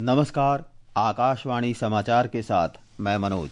नमस्कार, आकाशवाणी समाचार के साथ मैं मनोज।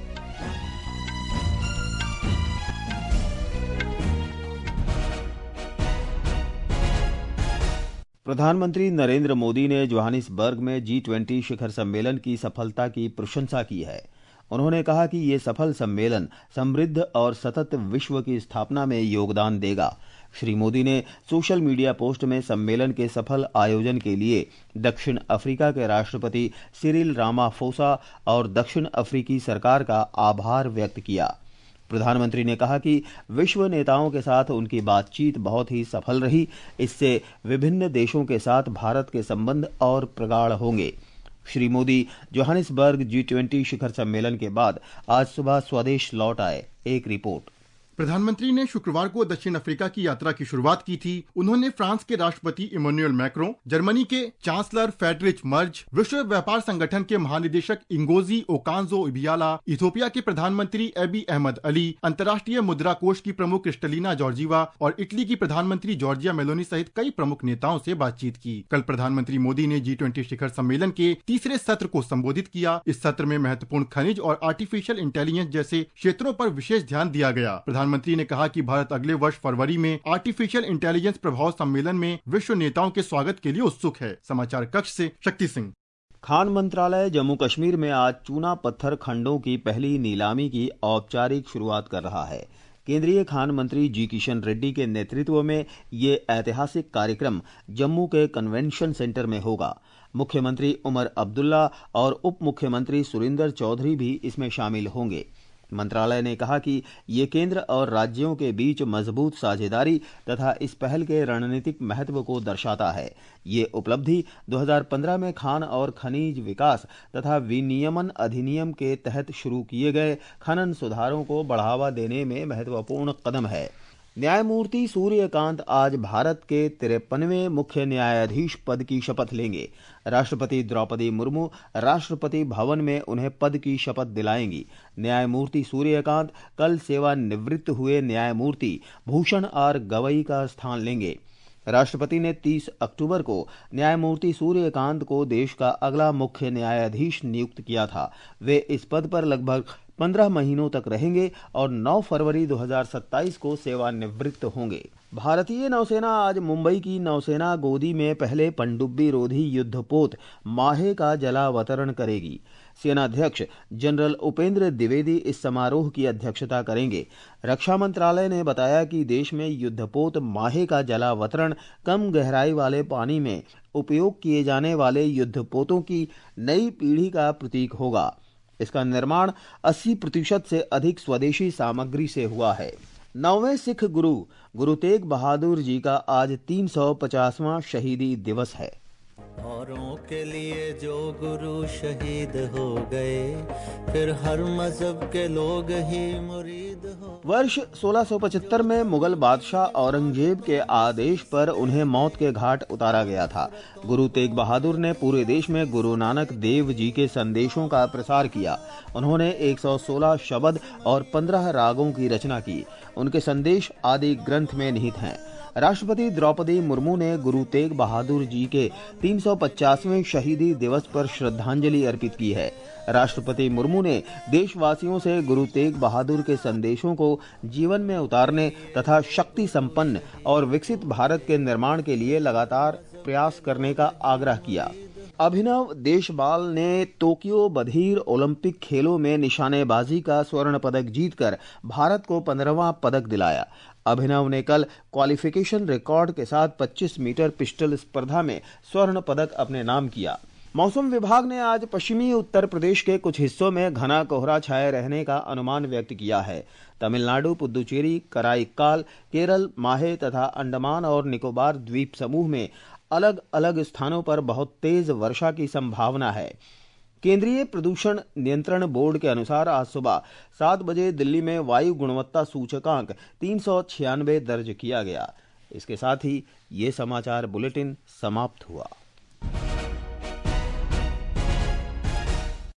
प्रधानमंत्री नरेंद्र मोदी ने जोहानिसबर्ग में G20 शिखर सम्मेलन की सफलता की प्रशंसा की है। उन्होंने कहा कि ये सफल सम्मेलन समृद्ध और सतत विश्व की स्थापना में योगदान देगा। श्री मोदी ने सोशल मीडिया पोस्ट में सम्मेलन के सफल आयोजन के लिए दक्षिण अफ्रीका के राष्ट्रपति सिरिल रामाफोसा और दक्षिण अफ्रीकी सरकार का आभार व्यक्त किया। प्रधानमंत्री ने कहा कि विश्व नेताओं के साथ उनकी बातचीत बहुत ही सफल रही। इससे विभिन्न देशों के साथ भारत के संबंध और प्रगाढ़ होंगे। श्री मोदी जोहानिसबर्ग G20 शिखर सम्मेलन के बाद आज सुबह स्वदेश लौट आए। एक रिपोर्ट। प्रधानमंत्री ने शुक्रवार को दक्षिण अफ्रीका की यात्रा की शुरुआत की थी। उन्होंने फ्रांस के राष्ट्रपति इमैनुअल मैक्रों, जर्मनी के चांसलर फ्रेडरिच मर्ज, विश्व व्यापार संगठन के महानिदेशक इंगोजी ओकांजो-इबियाला, इथियोपिया के प्रधानमंत्री एबी अहमद अली, अंतर्राष्ट्रीय मुद्रा कोष की प्रमुख क्रिस्टलिना जॉर्जीवा और इटली की प्रधानमंत्री जॉर्जिया मेलोनी सहित कई प्रमुख नेताओं से बातचीत की। कल प्रधानमंत्री मोदी ने G20 शिखर सम्मेलन के तीसरे सत्र को संबोधित किया। इस सत्र में महत्वपूर्ण खनिज और आर्टिफिशियल इंटेलिजेंस जैसे क्षेत्रों पर विशेष ध्यान दिया गया। प्रधानमंत्री ने कहा कि भारत अगले वर्ष फरवरी में आर्टिफिशियल इंटेलिजेंस प्रभाव सम्मेलन में विश्व नेताओं के स्वागत के लिए उत्सुक है। समाचार कक्ष से शक्ति सिंह। खान मंत्रालय जम्मू कश्मीर में आज चूना पत्थर खंडों की पहली नीलामी की औपचारिक शुरुआत कर रहा है। केंद्रीय खान मंत्री जी किशन रेड्डी के नेतृत्व में ये ऐतिहासिक कार्यक्रम जम्मू के कन्वेंशन सेंटर में होगा। मुख्यमंत्री उमर अब्दुल्ला और उप मुख्यमंत्री सुरिंदर चौधरी भी इसमें शामिल होंगे। मंत्रालय ने कहा कि ये केंद्र और राज्यों के बीच मजबूत साझेदारी तथा इस पहल के रणनीतिक महत्व को दर्शाता है। ये उपलब्धि 2015 में खान और खनिज विकास तथा विनियमन अधिनियम के तहत शुरू किए गए खनन सुधारों को बढ़ावा देने में महत्वपूर्ण कदम है। न्यायमूर्ति सूर्यकांत आज भारत के 53वें मुख्य न्यायाधीश पद की शपथ लेंगे। राष्ट्रपति द्रौपदी मुर्मू राष्ट्रपति भवन में उन्हें पद की शपथ दिलाएंगी। न्यायमूर्ति सूर्यकांत कल सेवानिवृत्त हुए न्यायमूर्ति भूषण आर गवई का स्थान लेंगे। राष्ट्रपति ने 30 अक्टूबर को न्यायमूर्ति सूर्यकांत को देश का अगला मुख्य न्यायाधीश नियुक्त किया था। वे इस पद पर लगभग 15 महीनों तक रहेंगे और 9 फरवरी 2027 को सेवानिवृत्त होंगे। भारतीय नौसेना आज मुंबई की नौसेना गोदी में पहले पनडुब्बी रोधी युद्धपोत माहे का जलावतरण करेगी। सेनाध्यक्ष जनरल उपेंद्र द्विवेदी इस समारोह की अध्यक्षता करेंगे। रक्षा मंत्रालय ने बताया कि देश में युद्धपोत माहे का जलावतरण कम गहराई वाले पानी में उपयोग किए जाने वाले युद्धपोतों की नई पीढ़ी का प्रतीक होगा। इसका निर्माण 80% से अधिक स्वदेशी सामग्री से हुआ है। 9वें सिख गुरु तेग बहादुर जी का आज 350वां शहीदी दिवस है। औरों के लिए जो गुरु शहीद हो गए, फिर हर मजहब के लोग ही मुरीद हो। वर्ष 1675 में मुगल बादशाह औरंगजेब के आदेश पर उन्हें मौत के घाट उतारा गया था। गुरु तेग बहादुर ने पूरे देश में गुरु नानक देव जी के संदेशों का प्रसार किया। उन्होंने 116 शब्द और 15 रागों की रचना की। उनके संदेश आदि ग्रंथ में निहित हैं। राष्ट्रपति द्रौपदी मुर्मू ने गुरु तेग बहादुर जी के 350वें शहीदी दिवस पर श्रद्धांजलि अर्पित की है। राष्ट्रपति मुर्मू ने देशवासियों से गुरु तेग बहादुर के संदेशों को जीवन में उतारने तथा शक्ति संपन्न और विकसित भारत के निर्माण के लिए लगातार प्रयास करने का आग्रह किया। अभिनव देशपाल ने टोक्यो बधिर ओलंपिक खेलों में निशानेबाजी का स्वर्ण पदक जीतकर भारत को 15वां पदक दिलाया। अभिनव ने कल क्वालिफिकेशन रिकॉर्ड के साथ 25 मीटर पिस्टल स्पर्धा में स्वर्ण पदक अपने नाम किया। मौसम विभाग ने आज पश्चिमी उत्तर प्रदेश के कुछ हिस्सों में घना कोहरा छाए रहने का अनुमान व्यक्त किया है। तमिलनाडु, पुदुचेरी, कराईकाल, केरल, माहे तथा अंडमान और निकोबार द्वीप समूह में अलग अलग स्थानों पर बहुत तेज वर्षा की संभावना है। केंद्रीय प्रदूषण नियंत्रण बोर्ड के अनुसार आज सुबह 7 बजे दिल्ली में वायु गुणवत्ता सूचकांक 396 दर्ज किया गया। इसके साथ ही ये समाचार बुलेटिन समाप्त हुआ।